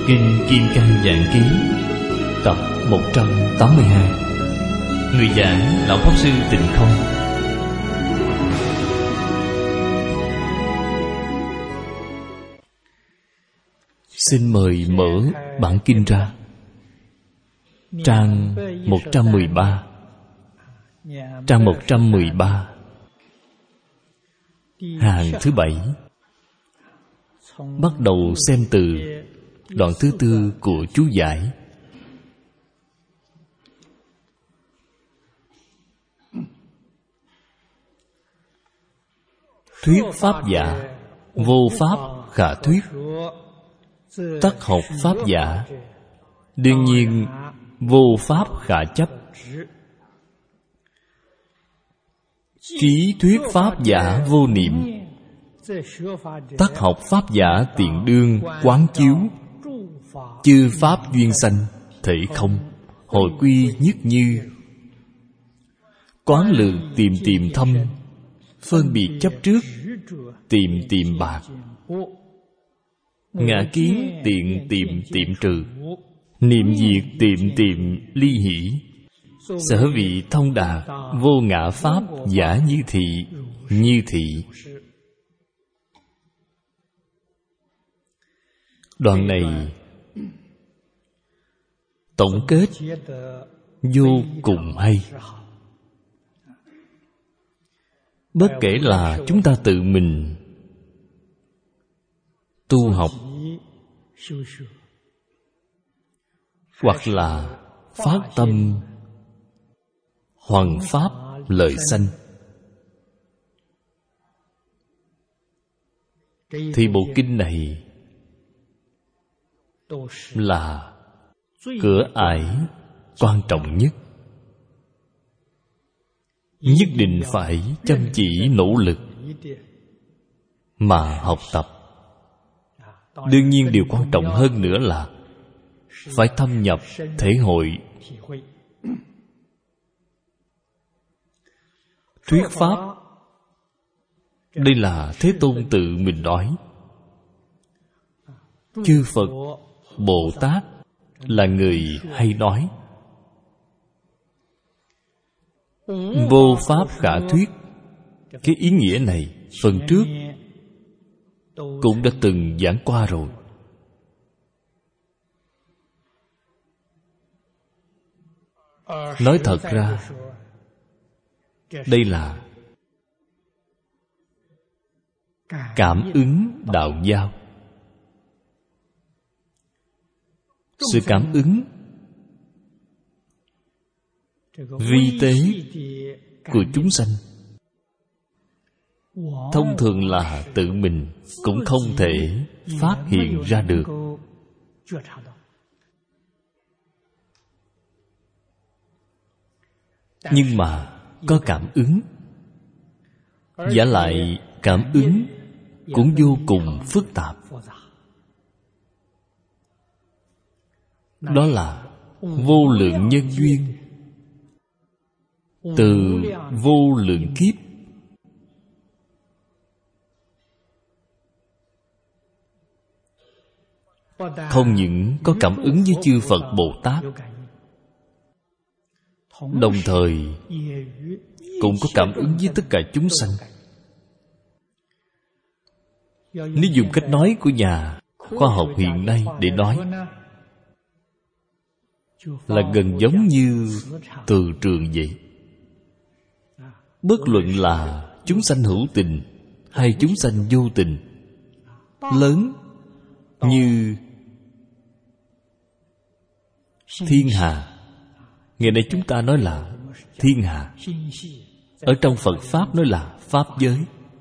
Kinh Kim Cang Giảng Ký tập 182. Người giảng Lão Pháp Sư Tịnh Không. Xin mời mở bản kinh ra. Trang 113. Trang 113, hàng thứ 7. Bắt đầu xem từ đoạn thứ 4 của chú giải. Thuyết pháp giả, vô pháp khả thuyết. Tất học pháp giả, đương nhiên vô pháp khả chấp. Chí thuyết pháp giả vô niệm, tất học pháp giả tiện đương quán chiếu. Chư pháp duyên sanh, thể không, hồi quy nhất như. Quán lượng tìm tìm thâm, phân biệt chấp trước, tìm tìm bạc. Ngã kiến tiện tìm tìm trừ, niệm diệt tìm tìm ly hỷ. Sở vị thông đạt, vô ngã pháp giả như thị, như thị. Đoạn này tổng kết vô cùng hay. Bất kể là chúng ta tự mình tu học, hoặc là phát tâm hoằng pháp lợi sanh, thì bộ kinh này là cửa ải quan trọng nhất. Nhất định phải chăm chỉ nỗ lực mà học tập. Đương nhiên điều quan trọng hơn nữa là phải thâm nhập thể hội. Thuyết pháp, đây là Thế Tôn tự mình nói. Chư Phật, Bồ Tát là người hay nói. Vô pháp khả thuyết, cái ý nghĩa này phần trước cũng đã từng giảng qua rồi. Nói thật ra, đây là cảm ứng đạo giao. Sự cảm ứng vi tế của chúng sanh thông thường là tự mình cũng không thể phát hiện ra được. Nhưng mà có cảm ứng, vả lại cảm ứng cũng vô cùng phức tạp. Đó là vô lượng nhân duyên, từ vô lượng kiếp. Không những có cảm ứng với chư Phật Bồ Tát, đồng thời cũng có cảm ứng với tất cả chúng sanh. Nếu dùng cách nói của nhà khoa học hiện nay để nói, là gần giống như từ trường vậy. Bất luận là chúng sanh hữu tình hay chúng sanh vô tình, lớn như thiên hà. Ngày nay chúng ta nói là thiên hà, ở trong Phật Pháp nói là Pháp giới.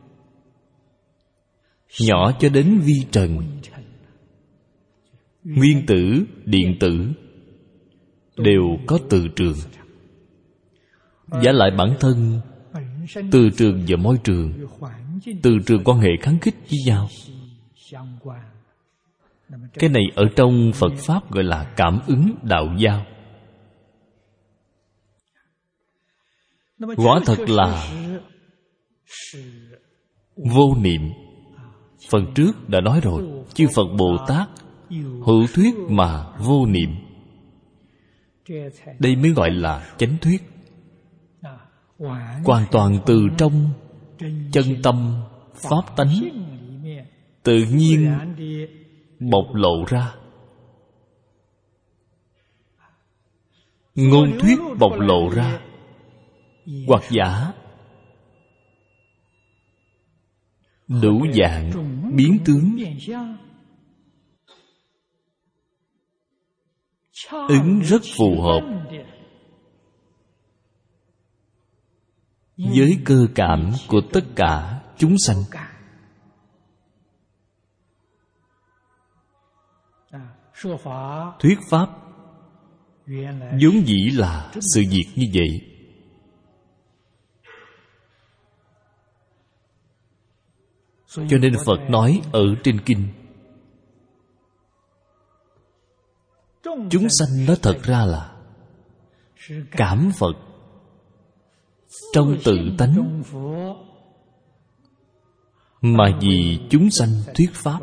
Nhỏ cho đến vi trần, nguyên tử, điện tử đều có từ trường. Vả lại bản thân từ trường và môi trường, từ trường quan hệ kháng khích với nhau. Cái này ở trong Phật Pháp gọi là cảm ứng đạo giao. Quả thật là vô niệm. Phần trước đã nói rồi, chư Phật Bồ Tát hữu thuyết mà vô niệm. Đây mới gọi là chánh thuyết. Hoàn toàn từ trong chân tâm pháp tánh tự nhiên bộc lộ ra. Ngôn thuyết bộc lộ ra, hoặc giả đủ dạng biến tướng, ứng rất phù hợp với cơ cảm của tất cả chúng sanh. Thuyết pháp vốn dĩ là sự việc như vậy. Cho nên Phật nói ở trên kinh, chúng sanh nó thật ra là cảm Phật trong tự tánh, mà vì chúng sanh thuyết pháp.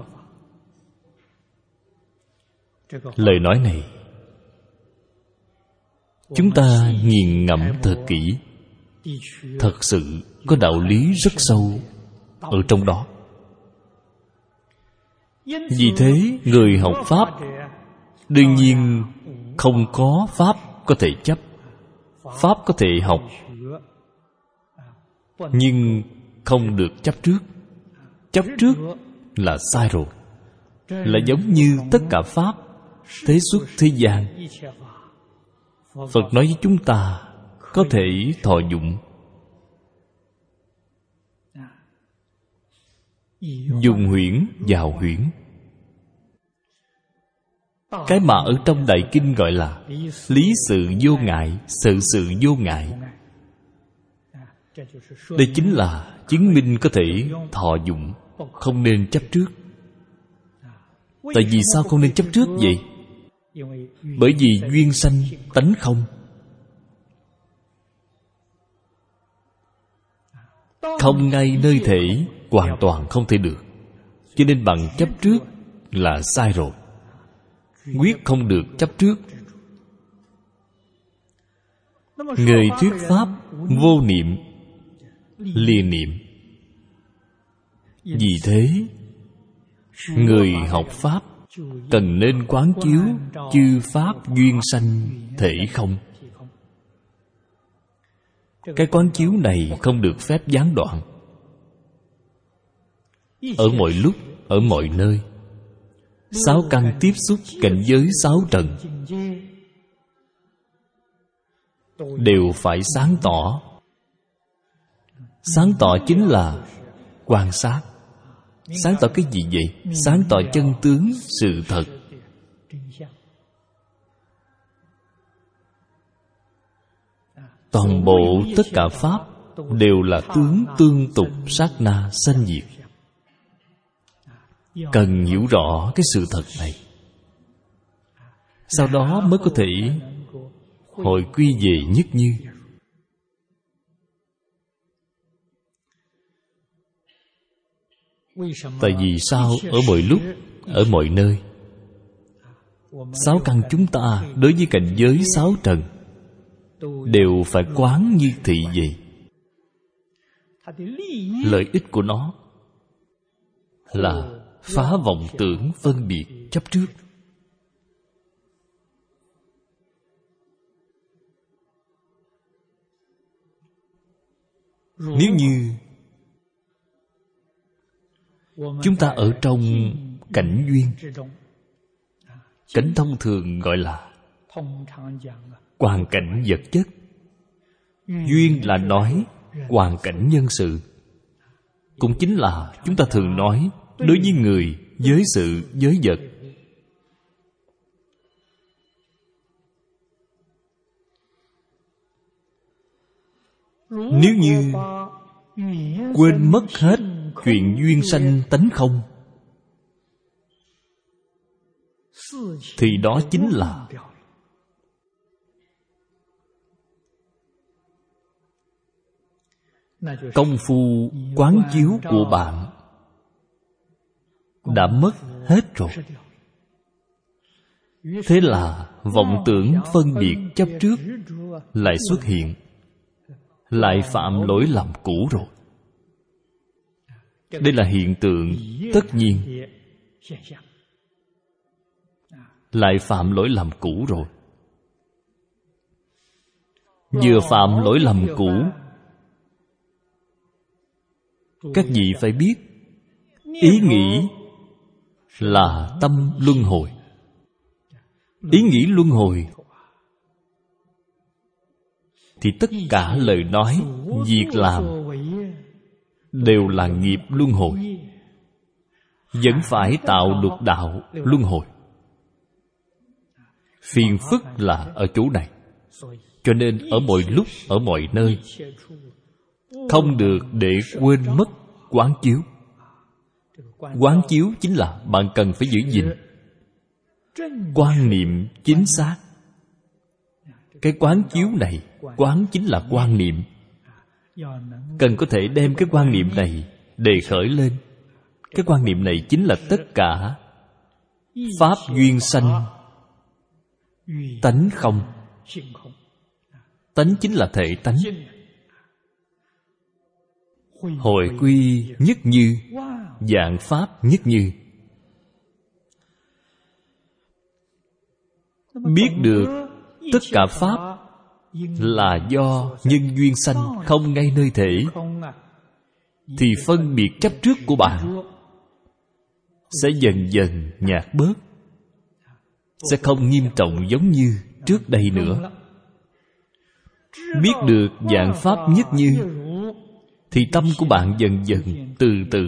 Lời nói này chúng ta nghiền ngẫm thật kỹ, thật sự có đạo lý rất sâu ở trong đó. Vì thế người học pháp đương nhiên không có pháp có thể chấp. Pháp có thể học, nhưng không được chấp trước. Chấp trước là sai rồi. Là giống như tất cả pháp thế xuất thế gian, Phật nói với chúng ta có thể thọ dụng. Dùng huyễn vào huyễn. Cái mà ở trong Đại Kinh gọi là lý sự vô ngại, sự sự vô ngại. Đây chính là chứng minh có thể thọ dụng, không nên chấp trước. Tại vì sao không nên chấp trước vậy? Bởi vì duyên sanh tánh không. Không ngay nơi thể, hoàn toàn không thể được. Cho nên bằng chấp trước là sai rồi. Quyết không được chấp trước. Người thuyết pháp vô niệm, lìa niệm. Vì thế người học pháp cần nên quán chiếu chư pháp duyên sanh thể không. Cái quán chiếu này không được phép gián đoạn. Ở mọi lúc, ở mọi nơi, sáu căn tiếp xúc cảnh giới sáu trần đều phải sáng tỏ. Sáng tỏ chính là quan sát. Sáng tỏ cái gì vậy? Sáng tỏ chân tướng sự thật. Toàn bộ tất cả pháp đều là tướng tương tục sát na sanh diệt. Cần hiểu rõ cái sự thật này, sau đó mới có thể hồi quy về nhất như. Tại vì sao ở mọi lúc, ở mọi nơi, sáu căn chúng ta đối với cảnh giới sáu trần đều phải quán như thị vậy. Lợi ích của nó là phá vọng tưởng phân biệt chấp trước. Nếu như chúng ta ở trong cảnh duyên, cảnh thông thường gọi là hoàn cảnh vật chất. Duyên là nói hoàn cảnh nhân sự, cũng chính là chúng ta thường nói đối với người, với sự, với vật. Nếu như quên mất hết chuyện duyên sanh tánh không, thì đó chính là công phu quán chiếu của bạn đã mất hết rồi. Thế là vọng tưởng phân biệt chấp trước lại xuất hiện, lại phạm lỗi lầm cũ rồi. Đây là hiện tượng tất nhiên, lại phạm lỗi lầm cũ rồi. Vừa phạm lỗi lầm cũ, các vị phải biết, ý nghĩ là tâm luân hồi. Ý nghĩ luân hồi thì tất cả lời nói, việc làm đều là nghiệp luân hồi, vẫn phải tạo lục đạo luân hồi. Phiền phức là ở chỗ này. Cho nên ở mọi lúc, ở mọi nơi, không được để quên mất quán chiếu. Quán chiếu chính là bạn cần phải giữ gìn quan niệm chính xác. Cái quán chiếu này, quán chính là quan niệm, cần có thể đem cái quan niệm này đề khởi lên. Cái quan niệm này chính là tất cả pháp duyên sanh, tánh không. Tánh chính là thể tánh. Hội quy nhất như, vạn pháp nhất như. Biết được tất cả pháp là do nhân duyên sanh, không ngay nơi thể, thì phân biệt chấp trước của bạn sẽ dần dần nhạt bớt, sẽ không nghiêm trọng giống như trước đây nữa. Biết được vạn pháp nhất như, thì tâm của bạn dần dần từ từ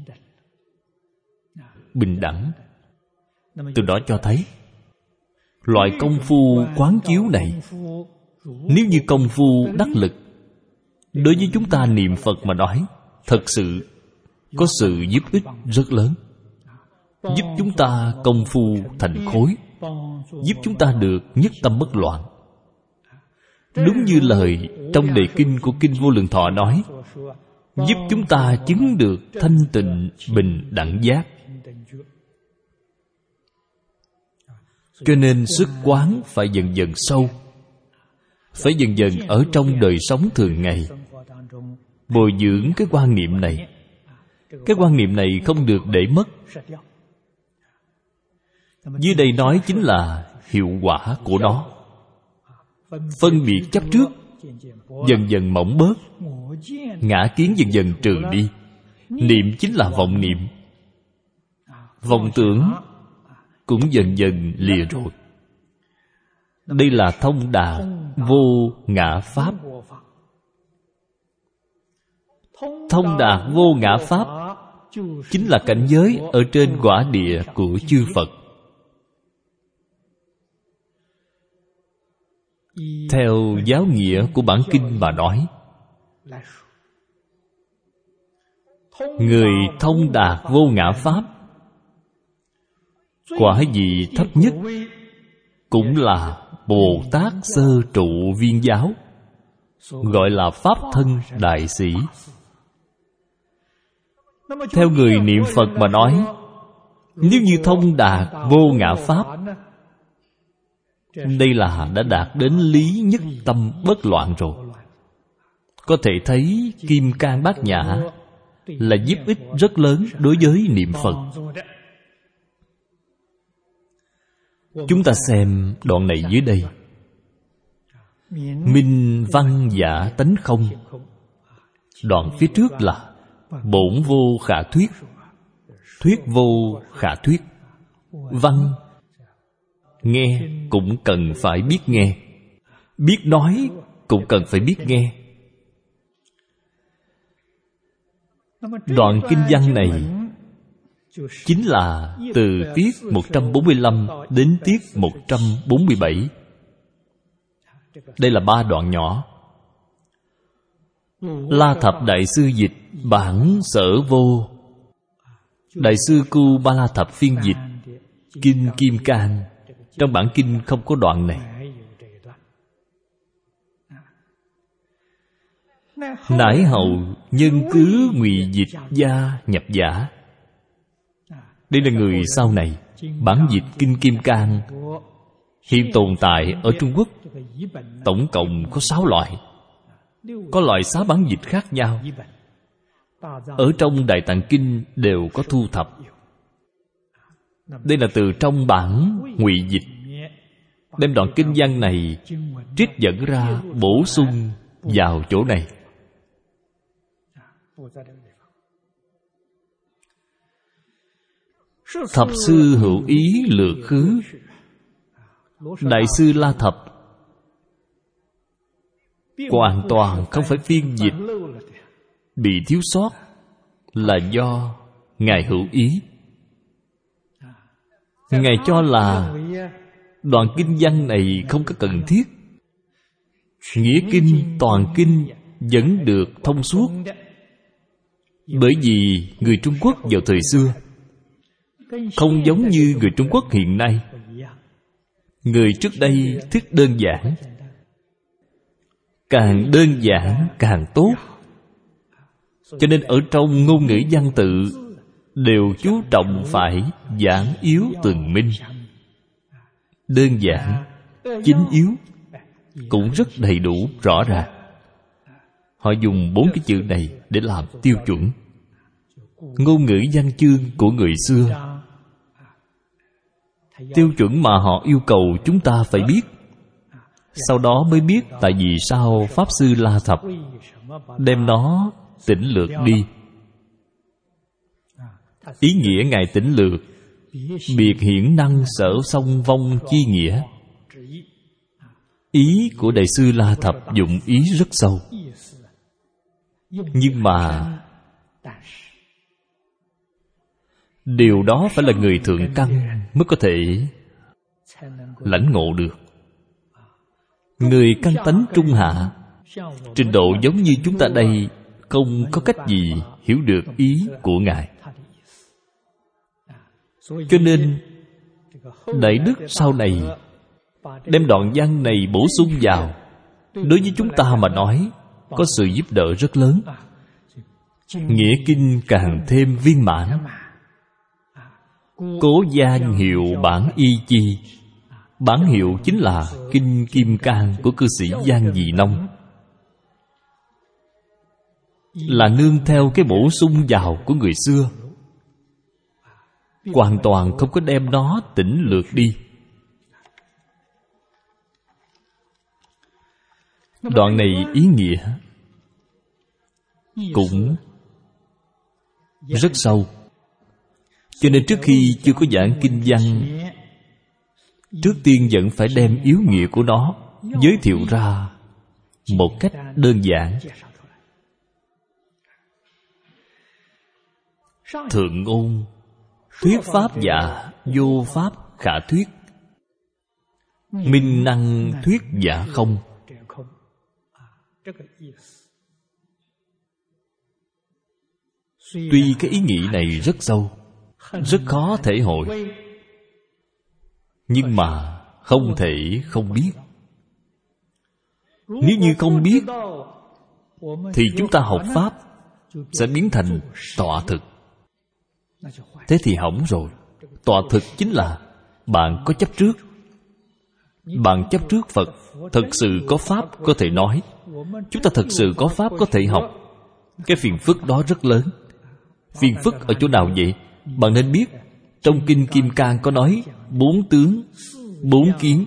bình đẳng. Từ đó cho thấy loại công phu quán chiếu này, nếu như công phu đắc lực, đối với chúng ta niệm Phật mà nói, thật sự có sự giúp ích rất lớn. Giúp chúng ta công phu thành khối, giúp chúng ta được nhất tâm bất loạn. Đúng như lời trong đề kinh của Kinh Vô Lượng Thọ nói, giúp chúng ta chứng được thanh tịnh bình đẳng giác. Cho nên sức quán phải dần dần sâu, phải dần dần ở trong đời sống thường ngày bồi dưỡng cái quan niệm này. Cái quan niệm này không được để mất. Dưới đây nói chính là hiệu quả của nó. Phân biệt chấp trước dần dần mỏng bớt, ngã kiến dần dần trừ đi. Niệm chính là vọng niệm, vọng tưởng cũng dần dần lìa rồi. Đây là thông đạt vô ngã pháp. Thông đạt vô ngã pháp chính là cảnh giới ở trên quả địa của chư Phật. Theo giáo nghĩa của bản kinh mà nói, người thông đạt vô ngã pháp, quả vị thấp nhất cũng là Bồ Tát sơ trụ viên giáo, gọi là Pháp thân đại sĩ. Theo người niệm Phật mà nói, nếu như thông đạt vô ngã pháp, đây là đã đạt đến lý nhất tâm bất loạn rồi. Có thể thấy Kim Cang Bát Nhã là giúp ích rất lớn đối với niệm Phật. Chúng ta xem đoạn này dưới đây. Minh văn giả tánh không. Đoạn phía trước là bổn vô khả thuyết, thuyết vô khả thuyết. Văn nghe cũng cần phải biết nghe, biết nói cũng cần phải biết nghe. Đoạn kinh văn này chính là từ tiết 145 đến tiết 147. Đây là 3 đoạn nhỏ. La Thập Đại Sư dịch bản Sở Vô, Đại sư Cu Ba La Thập phiên dịch Kinh Kim Cang. Trong bản kinh không có đoạn này. Nãi hậu nhân cứ ngụy dịch gia nhập giả. Đây là người sau này. Bản dịch Kinh Kim Cang hiện tồn tại ở Trung Quốc tổng cộng có 6 loại. Có loại 6 bản dịch khác nhau. Ở trong Đại Tạng Kinh đều có thu thập. Đây là từ trong bản Ngụy dịch, đem đoạn kinh văn này trích dẫn ra bổ sung vào chỗ này. Thập sư hữu ý lược khứ. Đại sư La Thập hoàn toàn không phải phiên dịch bị thiếu sót, là do Ngài hữu ý. Ngài cho là đoạn kinh văn này không có cần thiết. Nghĩa kinh, toàn kinh vẫn được thông suốt. Bởi vì người Trung Quốc vào thời xưa không giống như người Trung Quốc hiện nay. Người trước đây thích đơn giản. Càng đơn giản càng tốt. Cho nên ở trong ngôn ngữ văn tự đều chú trọng phải giản yếu từng minh. Đơn giản, chính yếu, cũng rất đầy đủ, rõ ràng. Họ dùng 4 cái chữ này để làm tiêu chuẩn. Ngôn ngữ văn chương của người xưa, tiêu chuẩn mà họ yêu cầu chúng ta phải biết. Sau đó mới biết tại vì sao Pháp Sư La Thập đem nó tỉnh lược đi. Ý nghĩa Ngài tỉnh lược biệt hiển năng sở song vong chi nghĩa. Ý của Đại sư La Thập dụng ý rất sâu. Nhưng mà điều đó phải là người thượng căn mới có thể lãnh ngộ được. Người căn tánh trung hạ, trình độ giống như chúng ta đây, không có cách gì hiểu được ý của Ngài. Cho nên Đại Đức sau này đem đoạn văn này bổ sung vào, đối với chúng ta mà nói có sự giúp đỡ rất lớn. Nghĩa kinh càng thêm viên mãn. Cố gian hiệu bản y chi. Bản hiệu chính là Kinh Kim Cang của cư sĩ Giang Dị Nông, là nương theo cái bổ sung vào của người xưa, hoàn toàn không có đem nó tỉnh lược đi. Đoạn này ý nghĩa cũng rất sâu. Cho nên trước khi chưa có giảng kinh văn, trước tiên vẫn phải đem yếu nghĩa của nó giới thiệu ra một cách đơn giản. Thượng ngôn thuyết pháp giả, vô pháp khả thuyết. Minh năng thuyết giả không. Tuy cái ý nghĩ này rất sâu, rất khó thể hội, nhưng mà không thể không biết. Nếu như không biết thì chúng ta học pháp sẽ biến thành tọa thực. Thế thì hỏng rồi. Tọa thực chính là bạn có chấp trước. Bạn chấp trước Phật thật sự có pháp có thể nói, chúng ta thật sự có pháp có thể học. Cái phiền phức đó rất lớn. Phiền phức ở chỗ nào vậy? Bạn nên biết, trong Kinh Kim Cang có nói 4 tướng, 4 kiến.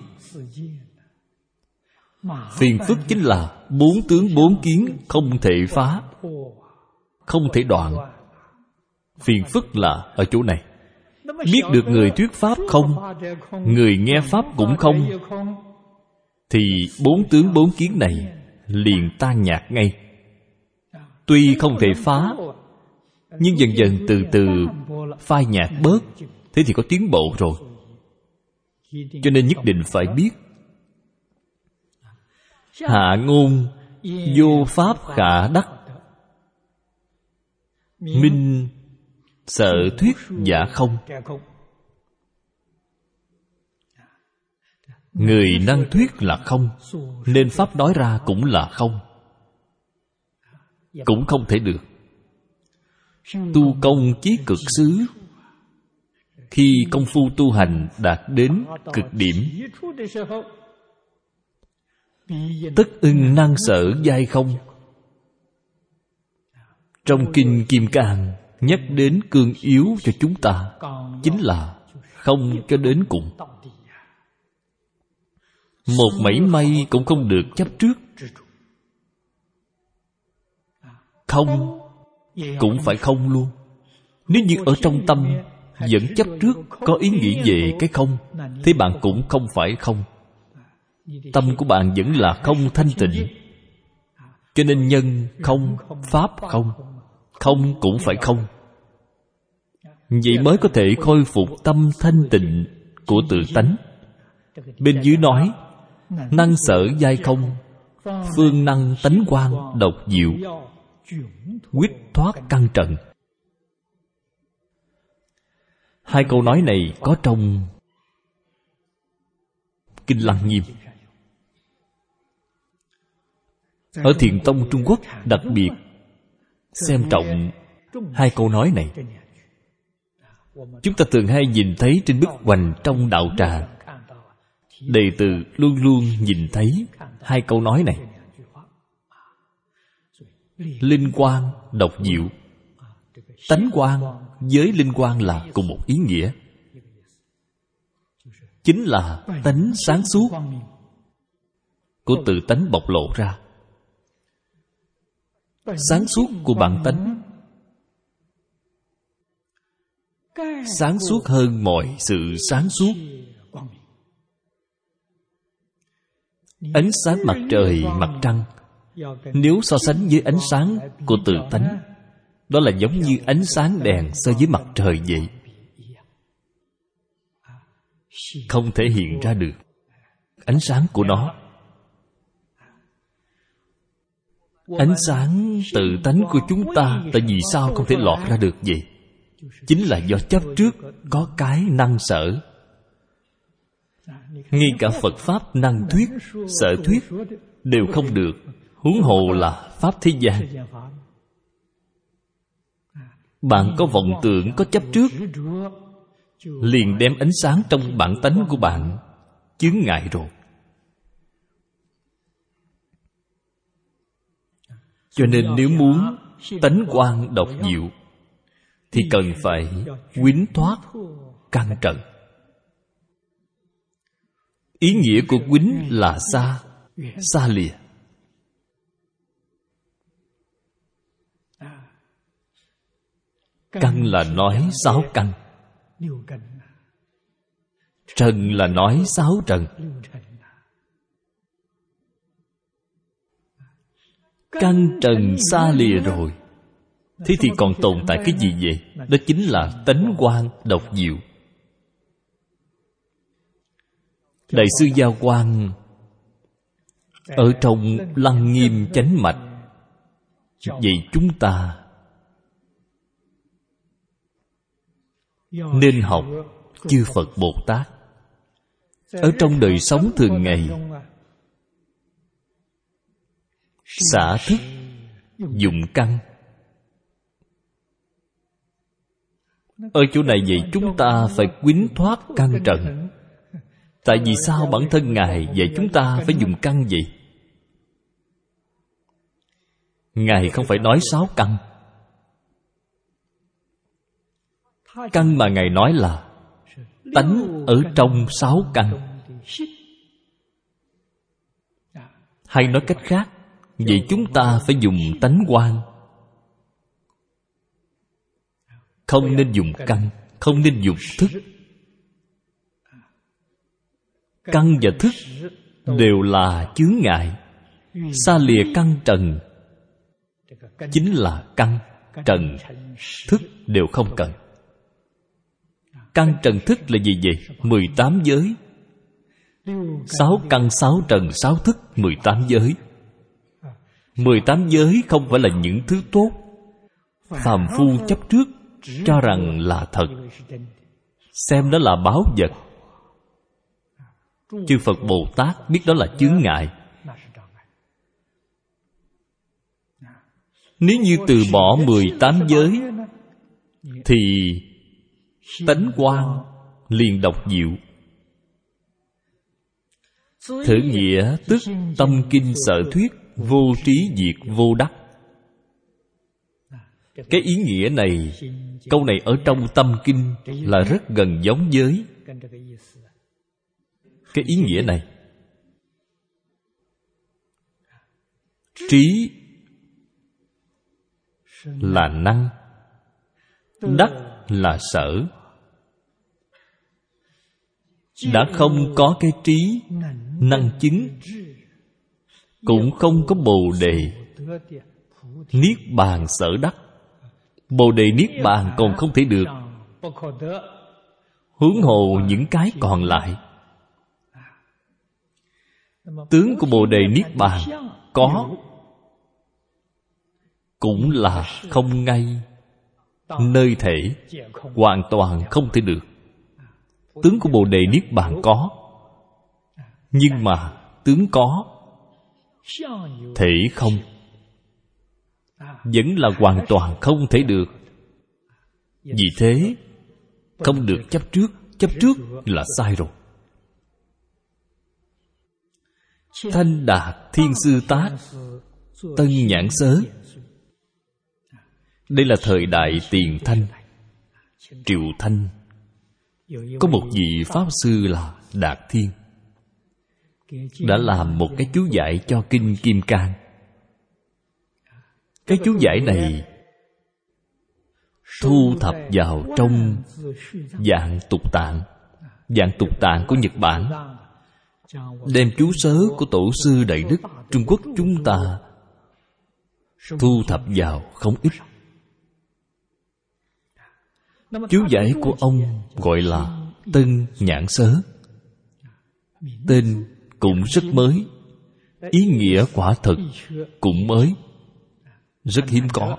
Phiền phức chính là 4 tướng 4 kiến không thể phá, không thể đoạn. Phiền phức là ở chỗ này. Biết được người thuyết pháp không, người nghe pháp cũng không, thì 4 tướng 4 kiến này liền tan nhạt ngay. Tuy không thể phá, nhưng dần dần từ từ phai nhạt bớt. Thế thì có tiến bộ rồi. Cho nên nhất định phải biết. Hạ ngôn vô pháp khả đắc. Minh sợ thuyết giả không. Người năng thuyết là không, nên pháp nói ra cũng là không, cũng không thể được. Tu công chí cực xứ, Khi công phu tu hành đạt đến cực điểm, tất ưng năng sở giai không. Trong Kinh Kim Cang nhắc đến cương yếu cho chúng ta, chính là không cho đến cùng. Một mảy may cũng không được chấp trước. Không cũng phải không luôn. Nếu như ở trong tâm vẫn chấp trước, có ý nghĩ về cái không, thế bạn cũng không phải không. Tâm của bạn vẫn là không thanh tịnh. Cho nên nhân không, pháp không, không cũng phải không. Vậy mới có thể khôi phục tâm thanh tịnh của tự tánh. Bên dưới nói năng sở giai không, phương năng tánh quang độc diệu, quyết thoát căn trần. Hai câu nói này có trong Kinh Lăng Nghiêm. Ở Thiền tông Trung Quốc đặc biệt xem trọng hai câu nói này. Chúng ta thường hay nhìn thấy trên bức hoành trong đạo tràng, đệ tử luôn luôn nhìn thấy hai câu nói này. Linh quang độc diệu, tánh quang với linh quang là cùng một ý nghĩa, chính là tánh sáng suốt của tự tánh bộc lộ ra. Sáng suốt của bản tánh sáng suốt hơn mọi sự sáng suốt. Ánh sáng mặt trời, mặt trăng, nếu so sánh với ánh sáng của tự tánh, đó là giống như ánh sáng đèn so với mặt trời vậy, không thể hiện ra được ánh sáng của nó. Ánh sáng tự tánh của chúng ta tại vì sao không thể lọt ra được vậy? Chính là do chấp trước có cái năng sở. Ngay cả Phật Pháp năng thuyết, sở thuyết đều không được, huống hồ là Pháp thế gian. Bạn có vọng tưởng, có chấp trước, liền đem ánh sáng trong bản tánh của bạn chướng ngại rồi. Cho nên nếu muốn tánh quang độc diệu thì cần phải quýnh thoát căn trần. Ý nghĩa của quýnh là xa, xa lìa. Căn là nói 6 căn, trần là nói 6 trần. Căn trần xa lìa rồi, thế thì còn tồn tại cái gì vậy? Đó chính là tánh quang độc diệu. Đại sư Giao Quang ở trong Lăng Nghiêm Chánh Mạch vậy chúng ta nên học chư Phật Bồ Tát. Ở trong đời sống thường ngày, xả thức dụng căn. Ở chỗ này vậy chúng ta phải quýnh thoát căn trần. Tại vì sao bản thân Ngài dạy chúng ta phải dùng căn vậy? Ngài không phải nói 6 căn. Căn mà Ngài nói là tánh ở trong 6 căn. Hay nói cách khác, vậy chúng ta phải dùng tánh quang, không nên dùng căn, không nên dùng thức. Căn và thức đều là chướng ngại. Xa lìa căn trần chính là căn, trần, thức đều không cần. Căn trần thức là gì vậy? 18 giới. 6 căn 6 trần 6 thức 18 giới. 18 giới không phải là những thứ tốt. Phàm phu chấp trước cho rằng là thật, xem đó là báu vật. Chư Phật Bồ Tát biết đó là chướng ngại. Nếu như từ bỏ 18 giới thì tánh quang liền độc diệu. Thử nghĩa tức tâm kinh sở thuyết, vô trí diệt vô đắc. Cái ý nghĩa này, câu này ở trong tâm kinh là rất gần giống với cái ý nghĩa này. Trí là năng, đắc là sở. Đã không có cái trí năng chứng, cũng không có bồ đề niết bàn sở đắc. Bồ đề niết bàn còn không thể được, huống hồ những cái còn lại. Tướng của bồ đề niết bàn có, cũng là không ngay, nơi thể, hoàn toàn không thể được. Tướng của bồ đề niết bàn có, nhưng mà tướng có, thể không, vẫn là hoàn toàn không thể được. Vì thế không được chấp trước. Chấp trước là sai rồi. Thanh Đạt Thiên Sư Tác Tân Nhãn Sớ. Đây là thời đại Tiền Thanh, Triệu Thanh. Có một vị Pháp Sư là Đạt Thiên, đã làm một cái chú giải cho Kinh Kim Cang. Cái chú giải này thu thập vào trong Dạng Tục Tạng. Dạng Tục Tạng của Nhật Bản, đem chú sớ của Tổ sư Đại Đức Trung Quốc chúng ta thu thập vào không ít. Chú giải của ông gọi là Tân Nhãn Sớ. Tên cũng rất mới, ý nghĩa quả thực cũng mới, rất hiếm có.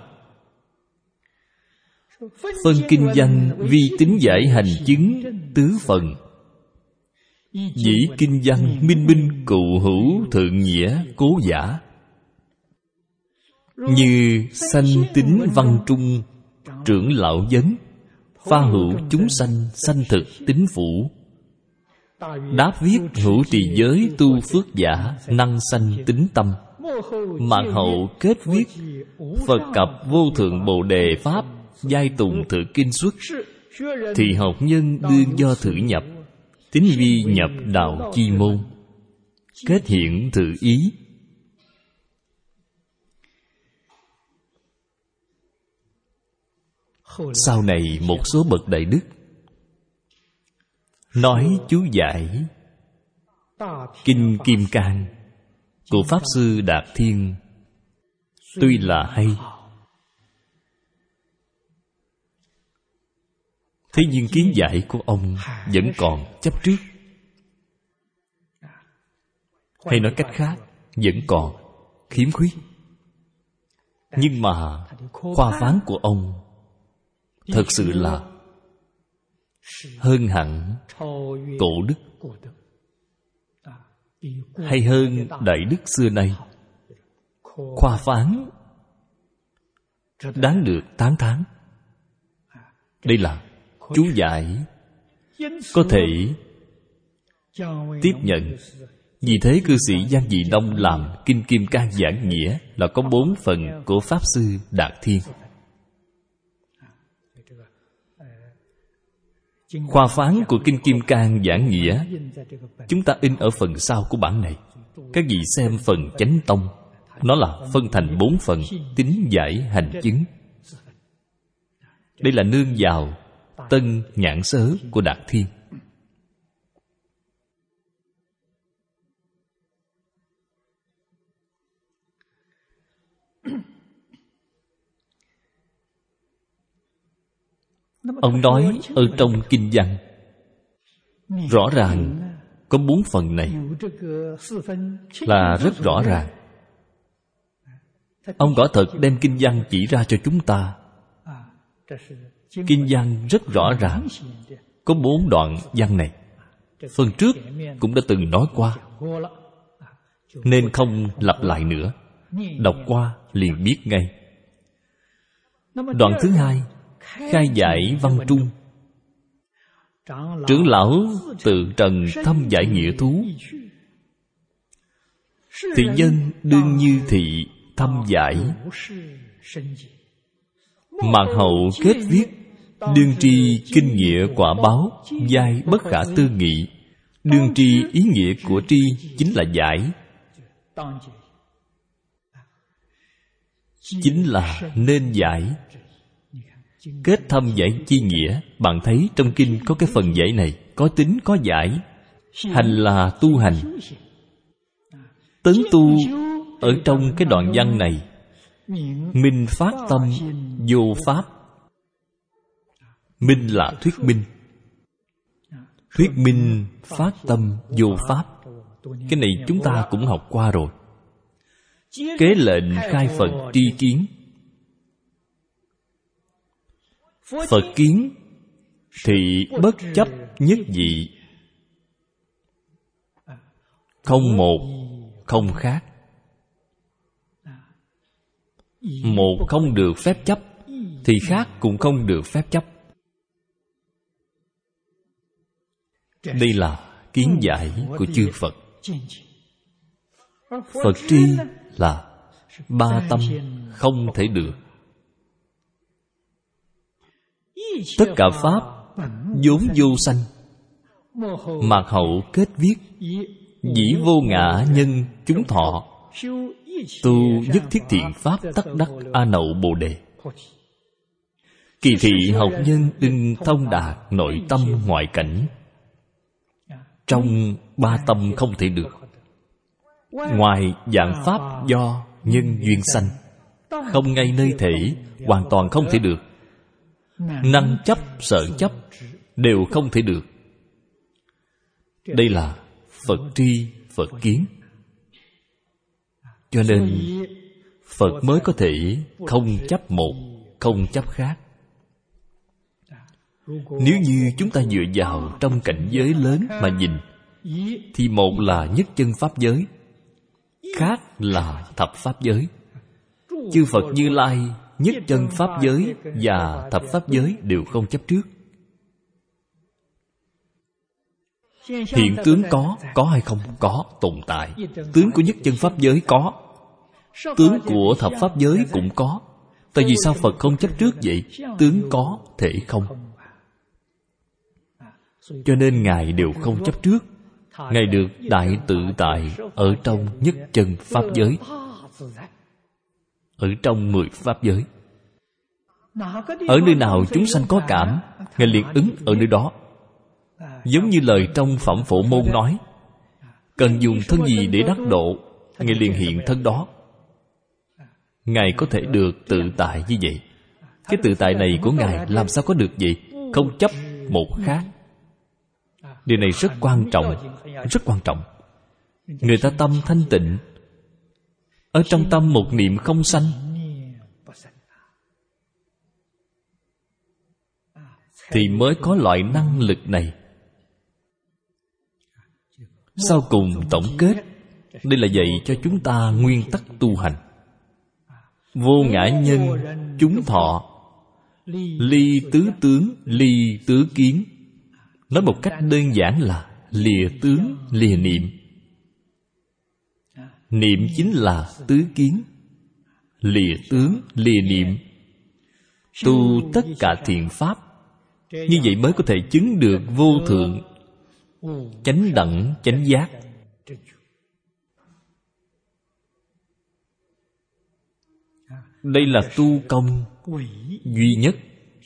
Phân kinh văn vi tính giải hành chứng tứ phần. Dĩ kinh văn minh minh cụ hữu thượng nghĩa cố giả. Như sanh tính văn trung trưởng lão vấn, pha hữu chúng sanh sanh thực tính phủ. Đáp viết hữu trì giới tu phước giả năng sanh tính tâm. Mạn hậu kết viết Phật cập vô thượng bồ đề pháp giai tùng thử kinh xuất. Thì học nhân đương do thử nhập, tính vi nhập đạo chi môn. Kết hiện thử ý. Sau này một số bậc đại đức nói chú giải Kinh Kim Cang của Pháp Sư Đạt Thiên tuy là hay, thế nhưng kiến giải của ông vẫn còn chấp trước. Hay nói cách khác, vẫn còn khiếm khuyết. Nhưng mà khoa phán của ông thật sự là hơn hẳn cổ đức, hay hơn đại đức xưa nay. Khoa phán đáng được tán thán. Đây là chú giải có thể tiếp nhận. Vì thế cư sĩ Giang Dị Đông làm Kinh Kim Cang giảng nghĩa là có 4 phần của Pháp Sư Đạt Thiên. Khoa phán của Kinh Kim Cang giảng nghĩa chúng ta in ở phần sau của bản này. Các vị xem phần Chánh Tông, nó là phân thành 4 phần: tín, giải, hành, chứng. Đây là nương vào Tân Nhãn Sớ của Đạt Thiên. Ông nói ở trong kinh văn rõ ràng có 4 phần này là rất rõ ràng. Ông quả thật đem kinh văn chỉ ra cho chúng ta. Kinh văn rất rõ ràng, có 4 đoạn văn này. Phần trước cũng đã từng nói qua, nên không lặp lại nữa. Đọc qua liền biết ngay. Đoạn thứ 2 khai giải văn trung. Trưởng lão tự trần thâm giải nghĩa thú, thị nhân đương như thị thâm giải. Mạc hậu kết viết: đương tri kinh nghĩa quả báo, giai bất khả tư nghị. Đương tri ý nghĩa của tri chính là giải, chính là nên giải. Kết thâm giải chi nghĩa. Bạn thấy trong kinh có cái phần giải này, có tính có giải. Hành là tu hành. Tấn tu ở trong cái đoạn văn này, minh phát tâm vô pháp. Minh là thuyết minh. Thuyết minh phát tâm vô pháp. Cái này chúng ta cũng học qua rồi. Kế lệnh khai Phật tri kiến. Phật kiến thì bất chấp nhất vị, không một không khác. Một không được phép chấp thì khác cũng không được phép chấp. Đây là kiến giải của chư Phật. Phật tri là ba tâm không thể được. Tất cả pháp vốn vô sanh. Mạc hậu kết viết: dĩ vô ngã nhân chúng thọ, tu nhất thiết thiện pháp tắc đắc A Nậu Bồ Đề. Kỳ thị học nhân đừng thông đạt nội tâm ngoại cảnh. Trong ba tâm không thể được. Ngoài dạng pháp do nhân duyên sanh, không ngay nơi thể, hoàn toàn không thể được. Năng chấp, sở chấp đều không thể được. Đây là Phật tri, Phật kiến. Cho nên Phật mới có thể không chấp một, không chấp khác. Nếu như chúng ta dựa vào trong cảnh giới lớn mà nhìn, thì một là nhất chân pháp giới, khác là thập pháp giới. Chư Phật Như Lai nhất chân pháp giới và thập pháp giới đều không chấp trước. Hiện tướng có hay không? Có, tồn tại. Tướng của nhất chân pháp giới có, tướng của thập pháp giới cũng có. Tại vì sao Phật không chấp trước vậy? Tướng có, thể không. Cho nên Ngài đều không chấp trước. Ngài được đại tự tại ở trong nhất chân pháp giới, ở trong 10 pháp giới. Ở nơi nào chúng sanh có cảm, Ngài liền ứng ở nơi đó. Giống như lời trong Phẩm Phổ Môn nói, cần dùng thân gì để đắc độ, Ngài liền hiện thân đó. Ngài có thể được tự tại như vậy. Cái tự tại này của Ngài làm sao có được vậy? Không chấp một khác. Điều này rất quan trọng, rất quan trọng. Người ta tâm thanh tịnh, ở trong tâm một niệm không sanh, thì mới có loại năng lực này. Sau cùng tổng kết, đây là dạy cho chúng ta nguyên tắc tu hành. Vô ngã nhân chúng thọ, ly tứ tướng, ly tứ kiến. Nói một cách đơn giản là lìa tướng, lìa niệm. Niệm chính là tứ kiến. Lìa tướng, lìa niệm. Tu tất cả thiện pháp. Như vậy mới có thể chứng được vô thượng chánh đẳng chánh giác. Đây là tu công duy nhất.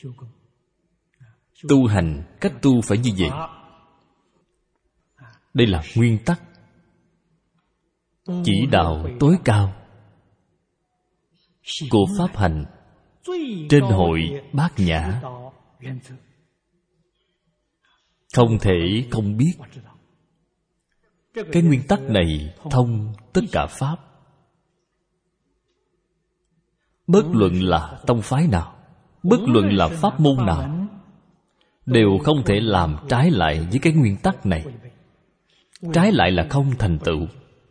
Tu hành, cách tu phải như vậy. Đây là nguyên tắc, chỉ đạo tối cao của pháp hành trên hội Bát Nhã. Không thể không biết. Cái nguyên tắc này thông tất cả pháp. Bất luận là tông phái nào, bất luận là pháp môn nào, đều không thể làm trái lại với cái nguyên tắc này. Trái lại là không thành tựu.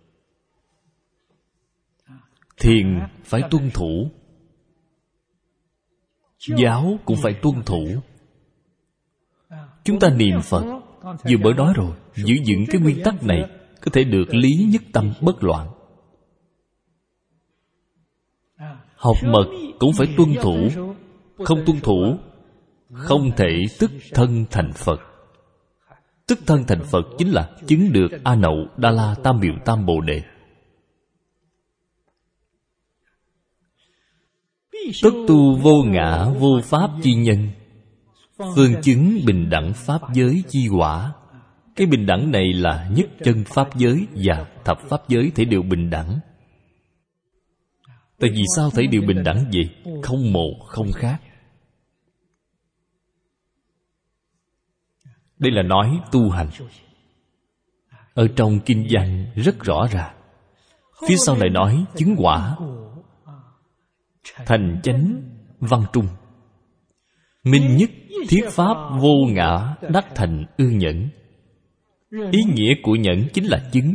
Thiền phải tuân thủ, giáo cũng phải tuân thủ, Chúng ta niệm Phật vừa mới nói rồi, giữ vững cái nguyên tắc này có thể được lý nhất tâm bất loạn. Học mật cũng phải tuân thủ, không tuân thủ không thể tức thân thành Phật. Tức thân thành Phật chính là chứng được A Nậu Đa La Tam Miệu Tam Bồ Đề. Tất tu vô ngã vô pháp chi nhân, phương chứng bình đẳng pháp giới chi quả. Cái bình đẳng này là nhất chân pháp giới và thập pháp giới thể đều bình đẳng. Tại vì sao thể đều bình đẳng vậy? Không một không khác. Đây là nói tu hành. Ở trong kinh văn rất rõ ràng. Phía sau này nói chứng quả, thành chánh văn trung, minh nhất thiết pháp vô ngã đắc thành ư nhẫn. Ý nghĩa của nhẫn chính là chứng.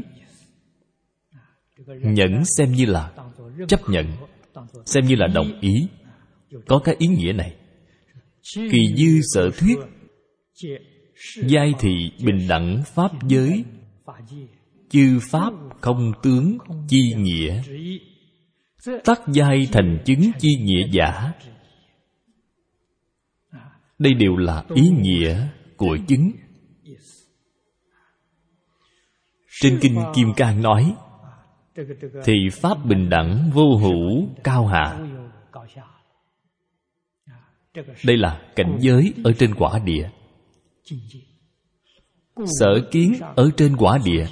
Nhẫn xem như là chấp nhận, xem như là đồng ý. Có cái ý nghĩa này. Kỳ dư sở thuyết, giai thị bình đẳng pháp giới, chư pháp không tướng chi nghĩa, tắc giai thành chứng chi nghĩa giả. Đây đều là ý nghĩa của chứng. Trên Kinh Kim Cang nói, thì pháp bình đẳng vô hữu cao hạ. Đây là cảnh giới ở trên quả địa. Sở kiến ở trên quả địa.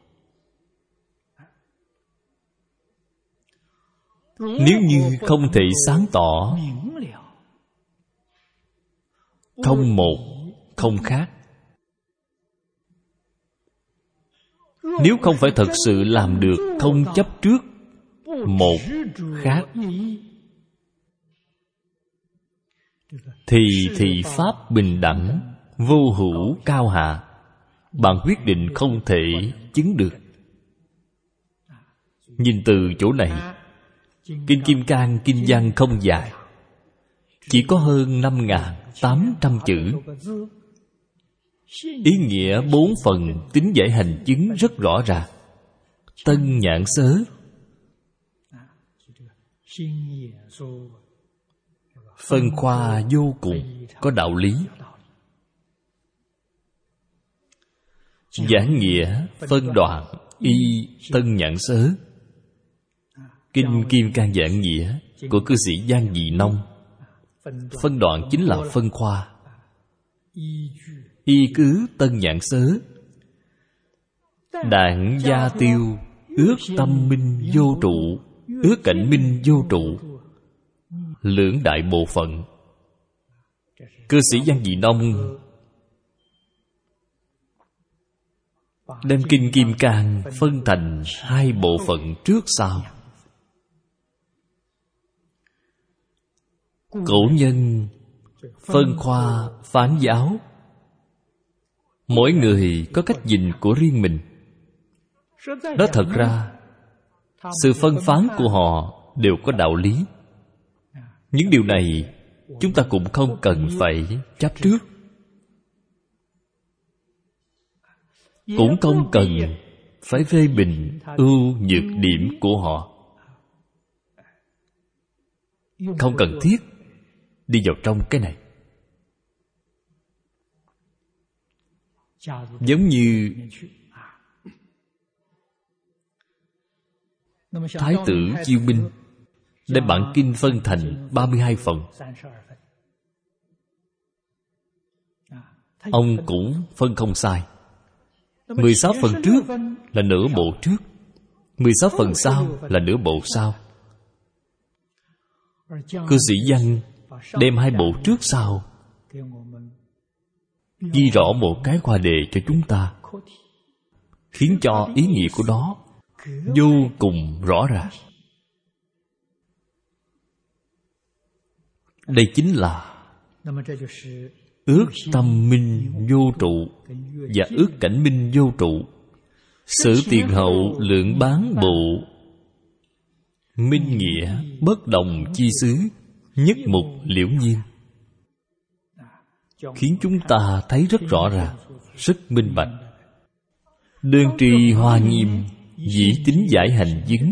Nếu như không thể sáng tỏ, không một không khác. Nếu không phải thật sự làm được không chấp trước một khác, thì pháp bình đẳng vô hữu cao hạ, bạn quyết định không thể chứng được. Nhìn từ chỗ này, Kinh Kim Cang kinh văn không dài, chỉ có hơn 5.800 chữ. Ý nghĩa 4 phần tính giải hành chứng rất rõ ràng. Tân nhãn xớ, phân khoa vô cùng, có đạo lý. Giảng nghĩa, phân đoạn, y tân nhãn xớ. Kinh Kim Cang giảng nghĩa của cư sĩ Giang Dị Nông. Phân đoạn chính là phân khoa. Y cứ tân nhãn xớ, đạn gia tiêu, ước tâm minh vô trụ, ước cảnh minh vô trụ, lưỡng đại bộ phận. Cư sĩ Giang Dị Nông đem Kinh Kim Cang phân thành 2 bộ phận trước sau. Cổ nhân phân khoa phán giáo. Mỗi người có cách nhìn của riêng mình. Đó thật ra, sự phân phán của họ đều có đạo lý. Những điều này chúng ta cũng không cần phải chấp trước, cũng không cần phải phê bình ưu nhược điểm của họ. Không cần thiết đi vào trong cái này. Giống như Thái tử Chiêu Binh đem bản kinh phân thành 32 phần. Ông cũng phân không sai. 16 phần trước là nửa bộ trước, 16 phần sau là nửa bộ sau. Cư sĩ Văn đem 2 bộ trước sau ghi rõ một cái khoa đề cho chúng ta, khiến cho ý nghĩa của nó vô cùng rõ ràng. Đây chính là ước tâm minh vô trụ và ước cảnh minh vô trụ. Sử tiền hậu lượng bán bộ, minh nghĩa bất đồng chi xứ, nhất mục liễu nhiên. khiến chúng ta thấy rất rõ ràng, rất minh bạch. Đơn trì hoa nghiêm, dĩ tính giải hành chứng,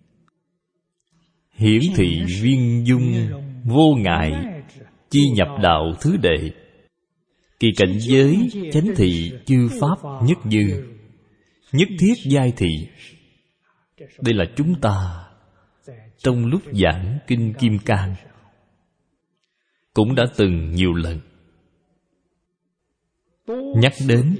hiển thị viên dung vô ngại, chi nhập đạo thứ đệ. Kỳ cảnh giới chánh thị chư pháp nhất dư, nhất thiết giai thị. Đây là chúng ta trong lúc giảng Kinh Kim Cang cũng đã từng nhiều lần nhắc đến.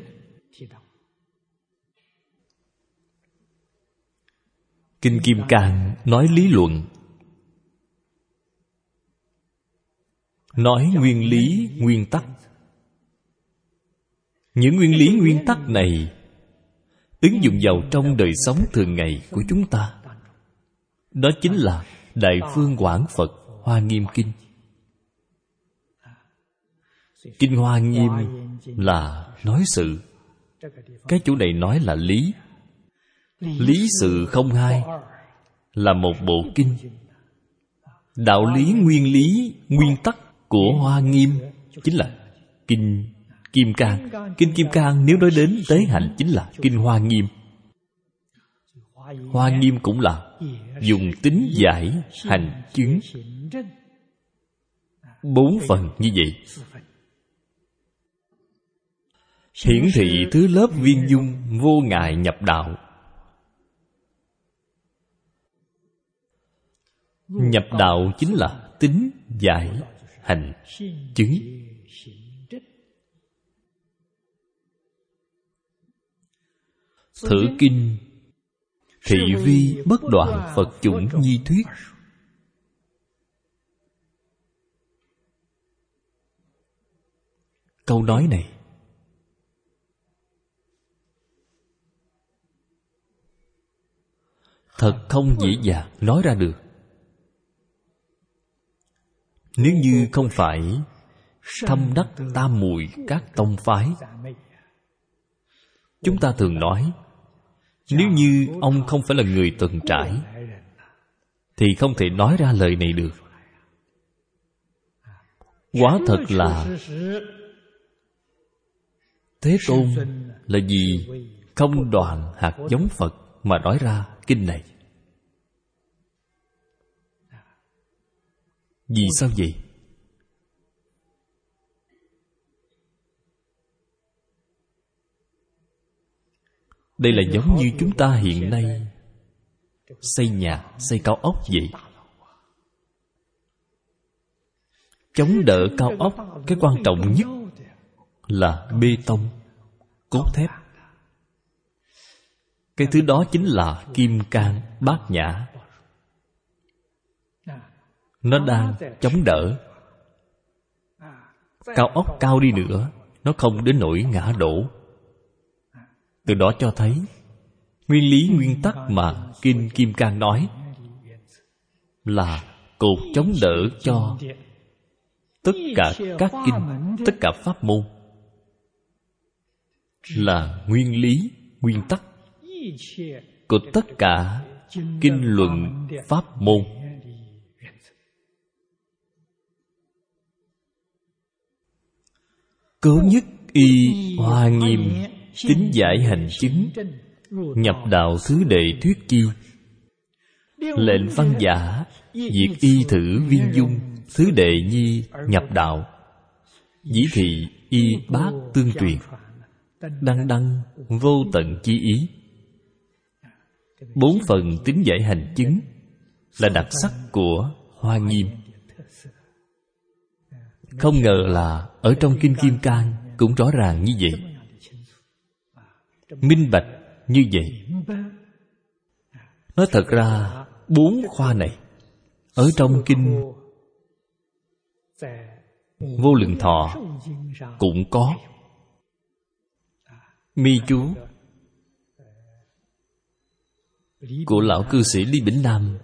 Kinh Kim Cang nói lý luận, nói nguyên lý, nguyên tắc. Những nguyên lý, nguyên tắc này ứng dụng vào trong đời sống thường ngày của chúng ta. Đó chính là Đại Phương Quảng Phật Hoa Nghiêm Kinh. Kinh Hoa Nghiêm là nói sự, cái chỗ này nói là lý. Lý sự không hai, là một bộ kinh. Đạo lý, nguyên lý, nguyên tắc của Hoa Nghiêm chính là Kinh Kim Cang. Kinh Kim Cang nếu nói đến tế hạnh chính là Kinh Hoa Nghiêm. Hoa Nghiêm cũng là dùng tính giải hành chứng, 4 phần như vậy. Hiển thị thứ lớp viên dung vô ngại nhập đạo. Nhập đạo chính là tính giải hành chứng. Thử kinh thị vi bất đoạn Phật chủng nhi thuyết. Câu nói này thật không dễ dàng nói ra được. Nếu như không phải thâm đắc tam muội các tông phái, chúng ta thường nói, nếu như ông không phải là người từng trải thì không thể nói ra lời này được. Quả thật là Thế Tôn là vì không đoạn hạt giống Phật mà nói ra kinh này. Vì sao vậy? Đây là giống như chúng ta hiện nay xây nhà, xây cao ốc vậy. Chống đỡ cao ốc, cái quan trọng nhất là bê tông, cốt thép. Cái thứ đó chính là Kim Cang Bát Nhã. Nó đang chống đỡ. Cao ốc cao đi nữa, nó không đến nỗi ngã đổ. Từ đó cho thấy nguyên lý, nguyên tắc mà Kinh Kim Cang nói là cột chống đỡ cho tất cả các kinh, tất cả pháp môn, là nguyên lý, nguyên tắc của tất cả kinh luận pháp môn. Cố nhất y Hoa Nghiêm, tính giải hành chứng, nhập đạo thứ đệ thuyết chi. Lệnh văn giả, diệt y thử viên dung, thứ đệ nhi nhập đạo. Dĩ thị y bát tương truyền, đăng đăng vô tận chi ý. 4 phần tính giải hành chứng là đặc sắc của Hoa Nghiêm. Không ngờ là ở trong Kinh Kim Cang cũng rõ ràng như vậy, minh bạch như vậy. Nói thật ra 4 khoa này ở trong Kinh Vô Lượng Thọ cũng có. Mi chú của lão cư sĩ Lý Bỉnh Nam,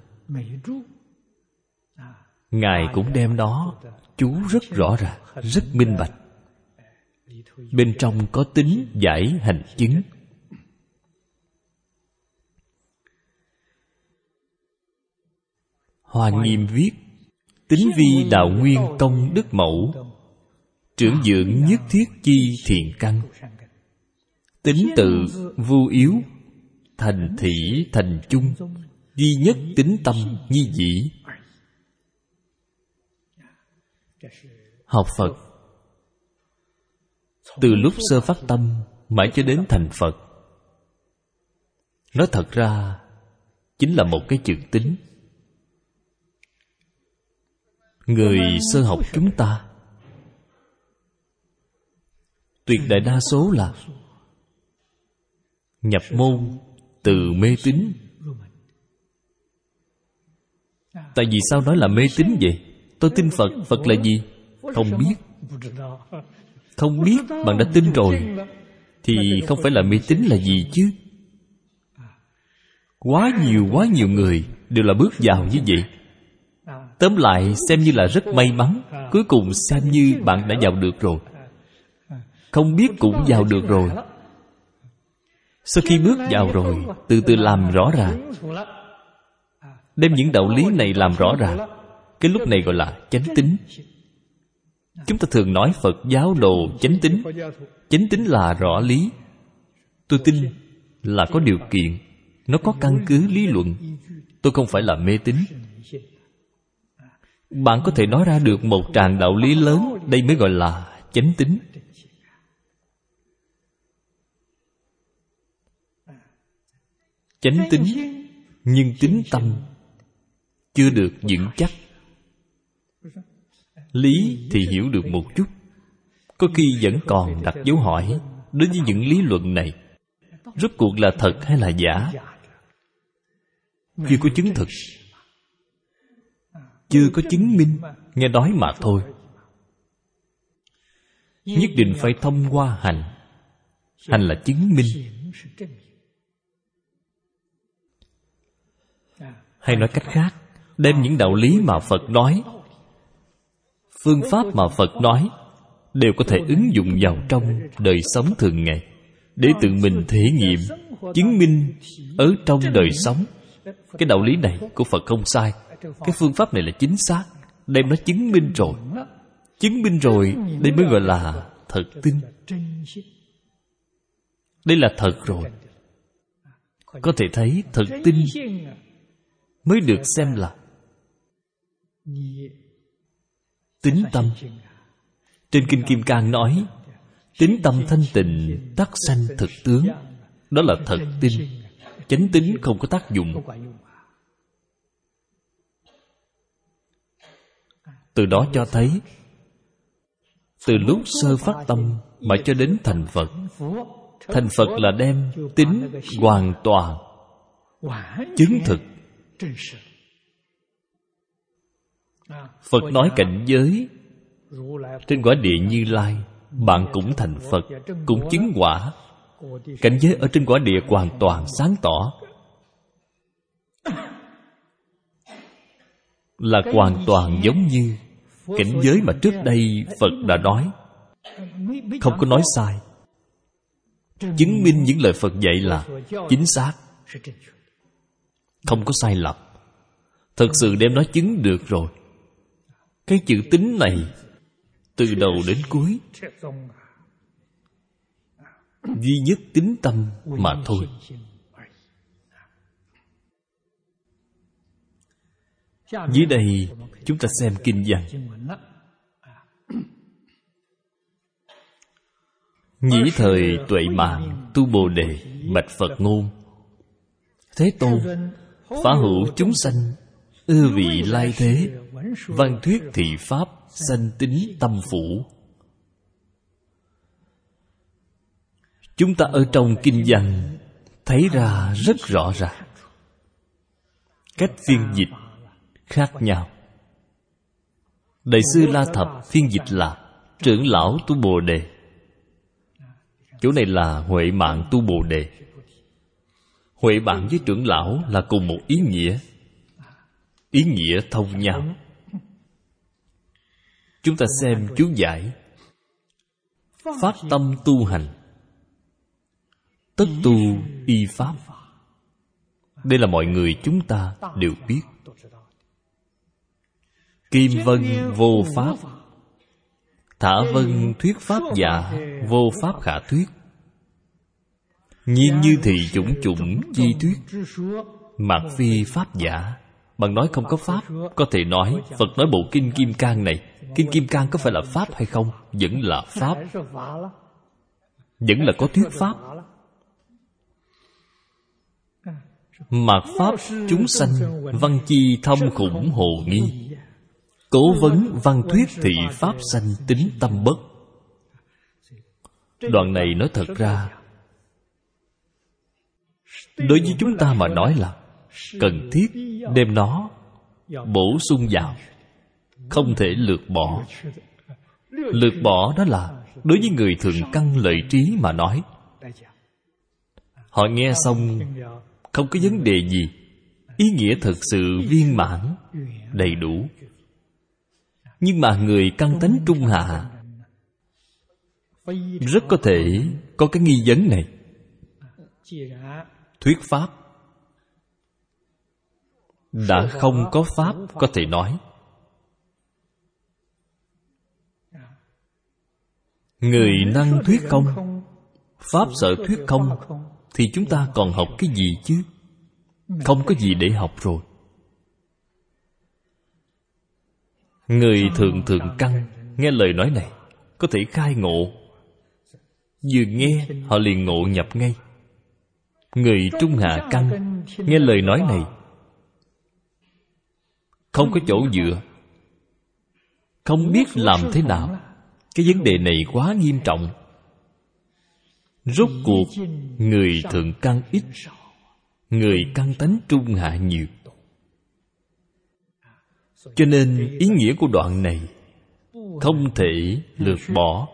Ngài cũng đem đó chú rất rõ ràng, rất minh bạch. Bên trong có tính giải hành chứng. Hoa Nghiêm viết: tính vi đạo nguyên công đức mẫu, Trưởng dưỡng nhất thiết chi thiện căn. Tính tự vô yếu, thành thỉ thành chung, duy nhất tính tâm nhi dĩ. Học Phật từ lúc sơ phát tâm mãi cho đến thành Phật, nói thật ra chính là một cái chữ tính. Người sơ học chúng ta tuyệt đại đa số là nhập môn từ mê tín. Tại vì sao nói là mê tín vậy? Tôi tin Phật, Phật là gì? Không biết. Không biết, bạn đã tin rồi thì không phải là mê tín là gì chứ? Quá nhiều người đều là bước vào như vậy. Tóm lại xem như là rất may mắn. Cuối cùng xem như bạn đã vào được rồi. Không biết cũng vào được rồi. Sau khi bước vào rồi, từ từ làm rõ ràng, đem những đạo lý này làm rõ ràng. Cái lúc này gọi là chánh tín. Chúng ta thường nói Phật giáo đồ chánh tín. Chánh tín là rõ lý. Tôi tin là có điều kiện, nó có căn cứ lý luận. Tôi không phải là mê tín. Bạn có thể nói ra được một tràng đạo lý lớn, đây mới gọi là chánh tín. Chánh tín nhưng tín tâm chưa được vững chắc. Lý thì hiểu được một chút, có khi vẫn còn đặt dấu hỏi đối với những lý luận này. Rốt cuộc là thật hay là giả? Chưa có chứng thực, chưa có chứng minh, nghe nói mà thôi. Nhất định phải thông qua hành. Hành là chứng minh. Hay nói cách khác, đem những đạo lý mà Phật nói, phương pháp mà Phật nói đều có thể ứng dụng vào trong đời sống thường ngày, để tự mình thể nghiệm, chứng minh ở trong đời sống. Cái đạo lý này của Phật không sai, cái phương pháp này là chính xác. Đem nó chứng minh rồi. Chứng minh rồi, đây mới gọi là thật tin. Đây là thật rồi. Có thể thấy thật tin mới được xem là tín tâm. Trên Kinh Kim Cang nói, tín tâm thanh tịnh tắc sanh thực tướng. Đó là thật tin. Chánh tín không có tác dụng. Từ đó cho thấy, từ lúc sơ phát tâm mà cho đến thành Phật. Thành Phật là đem tín hoàn toàn chứng thực. Phật nói cảnh giới trên quả địa Như Lai, bạn cũng thành Phật, cũng chứng quả. Cảnh giới ở trên quả địa hoàn toàn sáng tỏ, là hoàn toàn giống như cảnh giới mà trước đây Phật đã nói. Không có nói sai. Chứng minh những lời Phật dạy là chính xác, không có sai lầm. Thật sự đem nó chứng được rồi. Cái chữ tín này từ đầu đến cuối duy nhất tín tâm mà thôi. Dưới đây chúng ta xem kinh văn. Nhĩ thời tuệ mạng tu Bồ Đề, bạch Phật ngôn: Thế Tôn, phá hữu chúng sanh, ưa vị lai thế, văn thuyết thị pháp, sanh tín tâm phủ. Chúng ta ở trong kinh văn thấy ra rất rõ ràng. Cách phiên dịch khác nhau. Đại sư La Thập phiên dịch là trưởng lão tu Bồ Đề. Chỗ này là huệ mạng tu Bồ Đề. Huệ mạng với trưởng lão là cùng một ý nghĩa. Ý nghĩa thông nhau. Chúng ta xem chú giải: phát tâm tu hành, tất tu y pháp. Đây là mọi người chúng ta đều biết. Kim vân vô pháp, Thả vân thuyết pháp giả, vô pháp khả thuyết. Nhiên như thị chủng chủng chi thuyết, mạc phi pháp giả. Bạn nói không có pháp, có thể nói Phật nói bộ Kinh Kim Cang này, Kinh Kim Cang có phải là pháp hay không? Vẫn là pháp, vẫn là có thuyết pháp. Mạt pháp chúng sanh, văn chi thâm khủng hồ nghi. Cố vấn văn thuyết thị pháp sanh, tính tâm bất. Đoạn này nói thật ra, đối với chúng ta mà nói là cần thiết đem nó bổ sung vào, không thể lược bỏ. Lược bỏ đó là đối với người thường căn lợi trí mà nói. Họ nghe xong không có vấn đề gì, ý nghĩa thực sự viên mãn, đầy đủ. Nhưng mà người căn tánh trung hạ rất có thể có cái nghi vấn này. Thuyết pháp đã không có pháp có thể nói. Người năng thuyết không, pháp sở thuyết không, thì chúng ta còn học cái gì chứ? Không có gì để học rồi. Người thường căn nghe lời nói này có thể khai ngộ. Vừa nghe họ liền ngộ nhập ngay. Người trung hạ căn nghe lời nói này không có chỗ dựa, không biết làm thế nào. Cái vấn đề này quá nghiêm trọng. Rốt cuộc người thượng căn ít, người căn tánh trung hạ nhiều. Cho nên ý nghĩa của đoạn này không thể lược bỏ.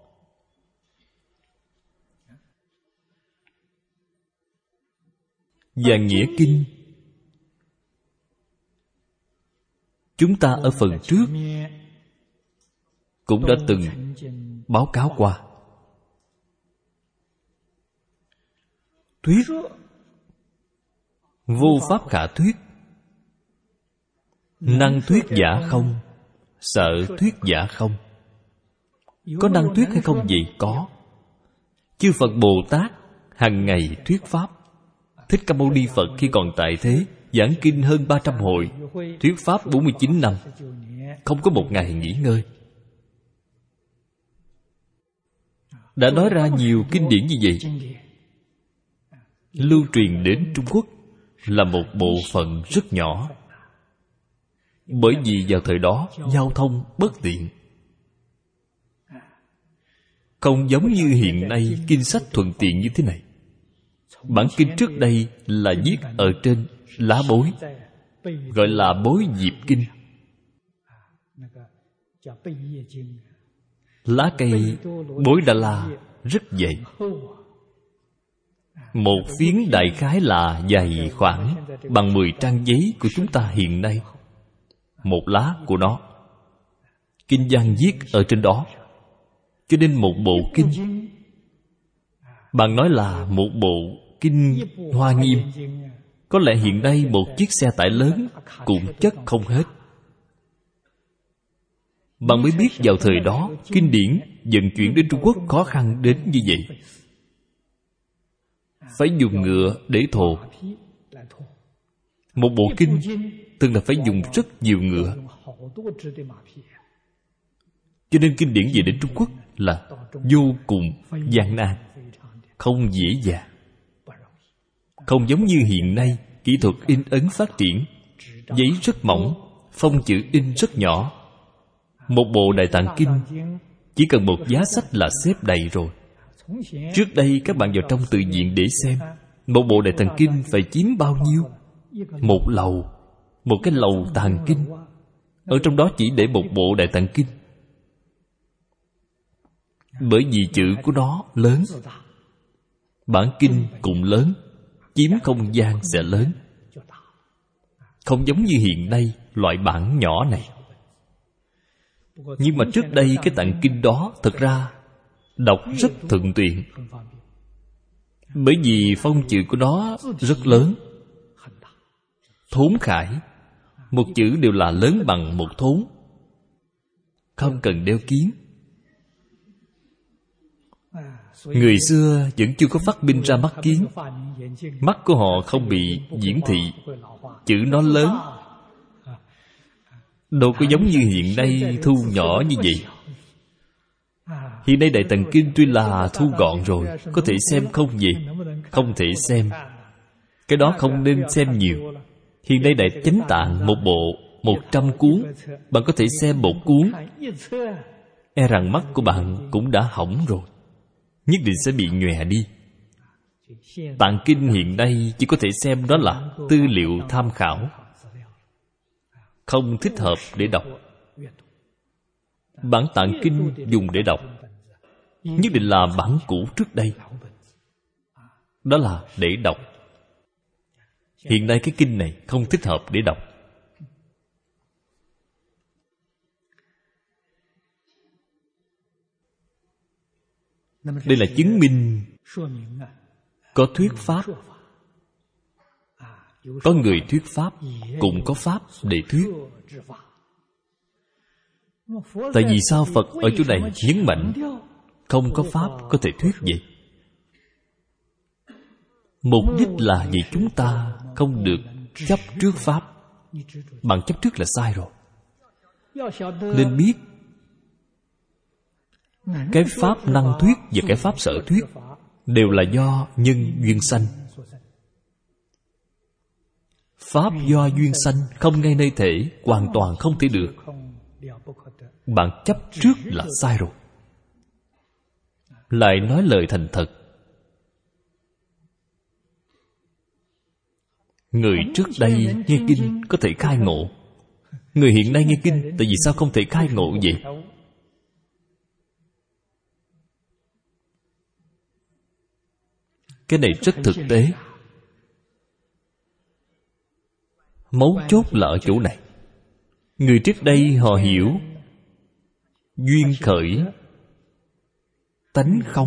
Và nghĩa kinh chúng ta ở phần trước cũng đã từng báo cáo qua. Thuyết vô pháp khả thuyết, năng thuyết giả không, sợ thuyết giả không. Có năng thuyết hay không vậy? Có. Chư Phật Bồ Tát hằng ngày thuyết pháp. Thích Ca Mâu Ni Phật khi còn tại thế giảng kinh hơn 300 hồi, thuyết pháp 49 năm, không có một ngày nghỉ ngơi. Đã nói ra nhiều kinh điển như vậy, lưu truyền đến Trung Quốc là một bộ phận rất nhỏ. Bởi vì vào thời đó giao thông bất tiện, không giống như hiện nay kinh sách thuận tiện như thế này. Bản kinh trước đây là viết ở trên lá bối, gọi là bối diệp kinh. Lá cây bối Đà La rất dày. Một phiến đại khái là dày khoảng bằng 10 trang giấy của chúng ta hiện nay. Một lá của nó, kinh văn viết ở trên đó. Cho nên một bộ kinh, bạn nói là một bộ kinh Hoa Nghiêm, có lẽ hiện nay một chiếc xe tải lớn cũng chất không hết. Bạn mới biết vào thời đó kinh điển vận chuyển đến Trung Quốc khó khăn đến như vậy. Phải dùng ngựa để thồ. Một bộ kinh thường là phải dùng rất nhiều ngựa. Cho nên kinh điển về đến Trung Quốc là vô cùng gian nan, không dễ dàng. Không giống như hiện nay, kỹ thuật in ấn phát triển, giấy rất mỏng, phông chữ in rất nhỏ. Một bộ Đại Tạng Kinh chỉ cần một giá sách là xếp đầy rồi. Trước đây các bạn vào trong tự viện để xem, một bộ Đại Tạng Kinh phải chiếm bao nhiêu? Một lầu, một cái lầu tàng kinh. Ở trong đó chỉ để một bộ Đại Tạng Kinh. Bởi vì chữ của nó lớn, bản kinh cũng lớn, chiếm không gian sẽ lớn. Không giống như hiện nay loại bản nhỏ này. Nhưng mà trước đây cái tạng kinh đó thật ra đọc rất thuận tiện. Bởi vì phông chữ của nó rất lớn, thốn khải, một chữ đều là lớn bằng một thốn. Không cần đeo kiếm, Người xưa vẫn chưa có phát minh ra mắt kiến. Mắt của họ không bị diễn thị, chữ nó lớn, đâu có giống như hiện nay thu nhỏ như vậy. Hiện nay Đại Tạng Kinh tuy là thu gọn rồi, có thể xem không gì? Không thể xem. Cái đó không nên xem nhiều. Hiện nay Đại Chánh Tạng một bộ 100 cuốn, bạn có thể xem một cuốn, e rằng mắt của bạn cũng đã hỏng rồi, nhất định sẽ bị nhòe đi. Tạng Kinh hiện nay chỉ có thể xem đó là tư liệu tham khảo, không thích hợp để đọc. Bản Tạng Kinh dùng để đọc nhất định là bản cũ trước đây, đó là để đọc. Hiện nay cái kinh này không thích hợp để đọc. Đây là chứng minh có thuyết pháp. Có người thuyết pháp, cũng có pháp để thuyết. Tại vì sao Phật ở chỗ này nhấn mạnh không có pháp có thể thuyết vậy? Mục đích là vì chúng ta không được chấp trước pháp. Bạn chấp trước là sai rồi. Nên biết cái pháp năng thuyết và cái pháp sở thuyết đều là do nhân duyên sanh. Pháp do duyên sanh, không ngay nơi thể, hoàn toàn không thể được. Bạn chấp trước là sai rồi. Lại nói lời thành thật. Người trước đây nghe kinh có thể khai ngộ. Người hiện nay nghe kinh, tại vì sao không thể khai ngộ vậy? Cái này rất thực tế. Mấu chốt là ở chỗ này. Người trước đây họ hiểu duyên khởi, tánh không,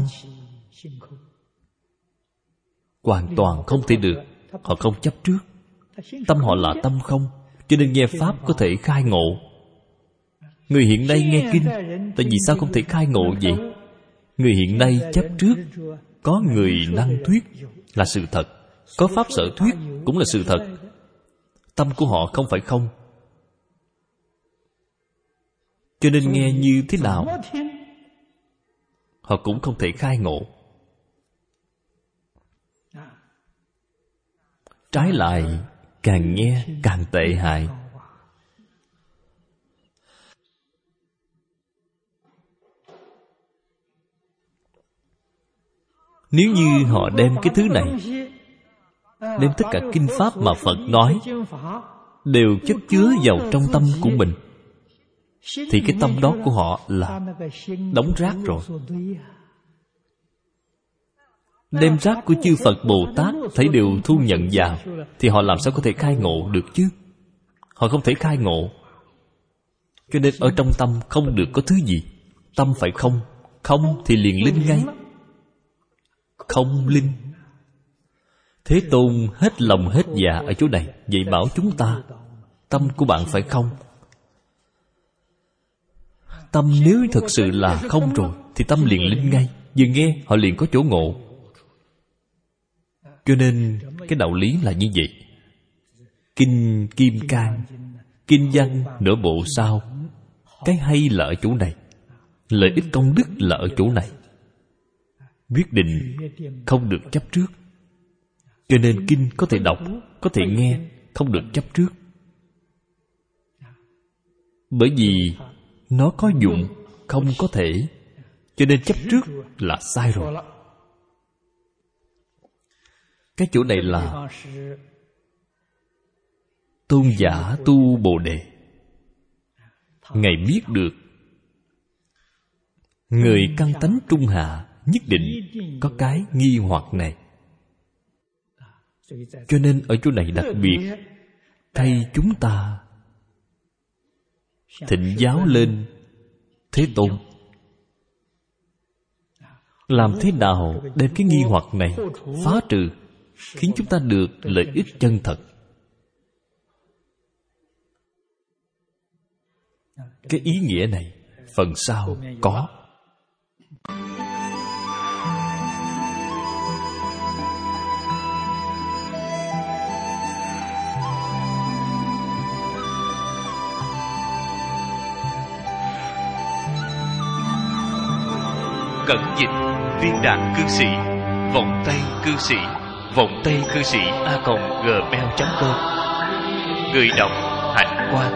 hoàn toàn không thể được. Họ không chấp trước. Tâm họ là tâm không, cho nên nghe pháp có thể khai ngộ. Người hiện nay nghe kinh, tại vì sao không thể khai ngộ vậy? Người hiện nay chấp trước. Có người năng thuyết là sự thật, có pháp sở thuyết cũng là sự thật. Tâm của họ không phải không, cho nên nghe như thế nào họ cũng không thể khai ngộ. Trái lại, càng nghe càng tệ hại. Nếu như họ đem cái thứ này, đem tất cả kinh pháp mà Phật nói đều chất chứa vào trong tâm của mình, thì cái tâm đó của họ là đống rác rồi. Đem rác của chư Phật Bồ Tát thấy đều thu nhận vào, thì họ làm sao có thể khai ngộ được chứ? Họ không thể khai ngộ. Cho nên ở trong tâm không được có thứ gì. Tâm phải không. Không thì liền linh ngay. Không linh. Thế Tôn hết lòng hết dạ ở chỗ này dạy bảo chúng ta, tâm của bạn phải không. Tâm nếu thật sự là không rồi thì tâm liền linh ngay. Vừa nghe họ liền có chỗ ngộ. Cho nên cái đạo lý là như vậy. Kinh Kim Cang, kinh văn nửa bộ sau. Cái hay là ở chỗ này, lợi ích công đức là ở chỗ này. Quyết định không được chấp trước. Cho nên kinh có thể đọc, có thể nghe, không được chấp trước. Bởi vì nó có dụng, không có thể. Cho nên chấp trước là sai rồi. Cái chỗ này là tôn giả tu Bồ Đề. Ngài biết được người căn tánh trung hạ nhất định có cái nghi hoặc này. Cho nên ở chỗ này đặc biệt thay chúng ta thịnh giáo lên Thế Tôn. Làm thế nào đem cái nghi hoặc này phá trừ, khiến chúng ta được lợi ích chân thật. Cái ý nghĩa này phần sau có. Cẩn Dịch, Viên Đạn Cư Sĩ, Vọng Tây Cư Sĩ, Vọng Tây Cư Sĩ @gmail.com. Người đọc Hạnh Quang.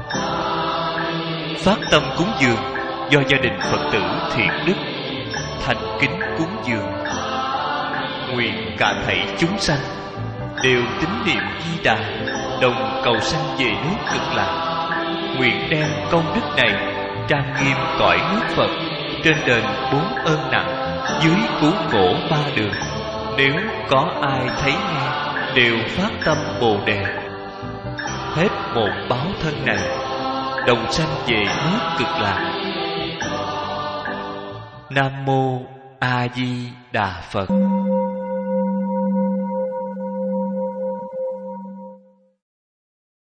Phát tâm cúng dường do gia đình Phật tử Thiện Đức thành kính cúng dường. Nguyện cả thảy chúng sanh đều tín niệm Di Đà, đồng cầu sanh về nước Cực Lạc. Nguyện đem công đức này trang nghiêm cõi nước Phật, trên đền 4 ơn nặng, dưới cứu khổ 3 đường. Nếu có ai thấy nghe đều phát tâm Bồ Đề, hết một báo thân này, đồng sanh về nước Cực Lạc. Nam mô A Di Đà Phật.